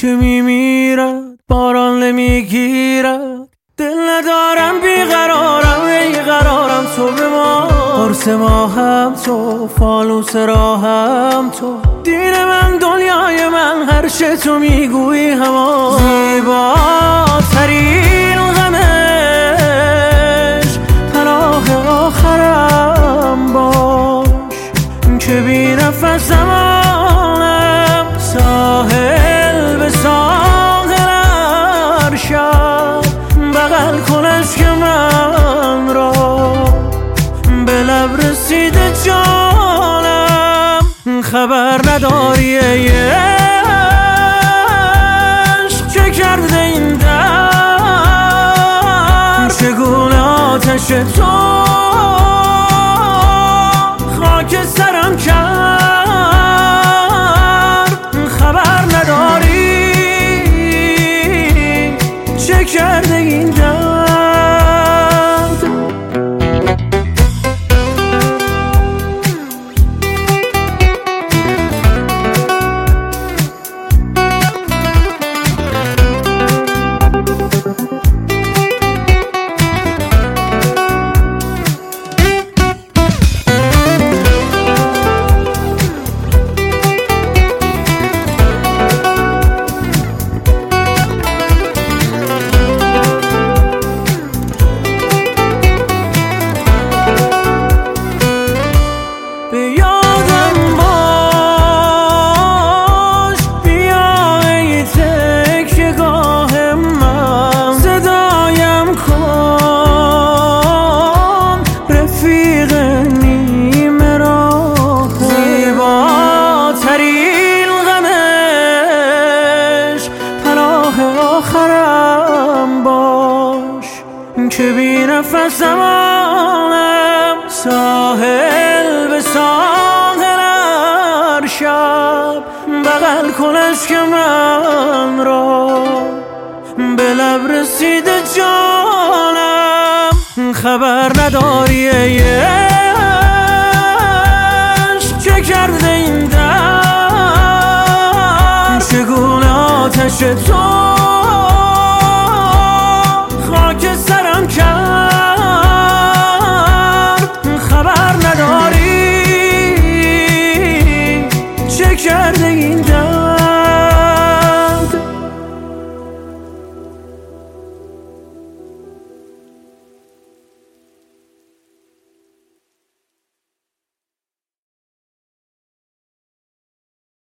که میمیرد باران نمیگیرد، دل ندارم بیقرارم، ای قرارم تو به ما، قرص ماهم تو، فانوس راهم تو، دین من دنیای من، هر چه تو میگویی همان. زیباترین غمش پناه آخرم باش، که بی نفسمانم ساحل به ساحل ارشد، بغل کنش که من را به لب رسیده جانم. خبر نداری ای عشق چه کرده این دل، چگونه آتش تو خاک سرم کرد. خبر نداری چه کرده این دل. آخرم باش، که بی نفسمانم ساحل به ساحل ارشد، بغل کنش که من را به لب رسیده جانم. خبر نداری ای عشق چه کرده این دل، چگونه آتش تو